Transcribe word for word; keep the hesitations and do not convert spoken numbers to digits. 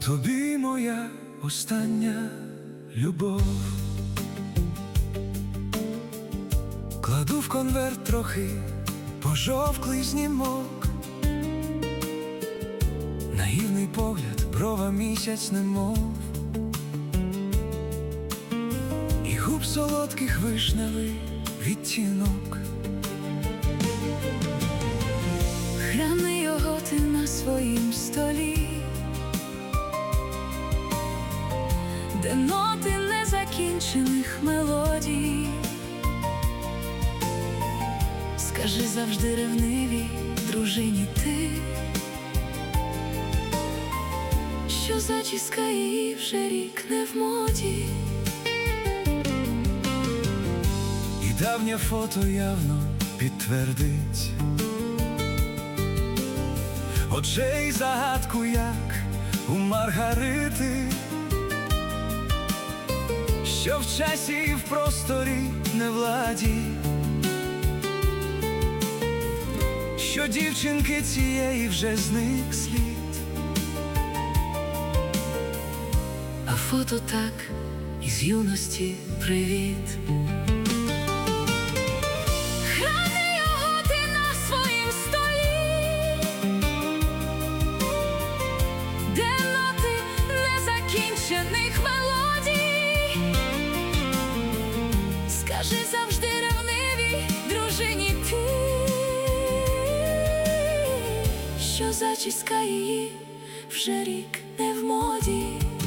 Тобі моя остання любов. Кладу в конверт трохи пожовклий знімок, наївний погляд, брова місяць немов, і губ солодких вишневий відтінок. Храни його ти на своїм столі, де ноти незакінчених мелодій. Скажи завжди ревнивій дружині ти, що зачіска її вже рік не в моді. І давнє фото явно підтвердить очей загадку, як у Маргарити, що в часі і в просторі не владі, що дівчинки цієї вже зник слід. А фото так із юності привіт. Храни його ти на своїм столі, де ноти незакінчених мелодій. Скажи завжди ревнивій дружині ти, що зачіска її вже рік не в моді.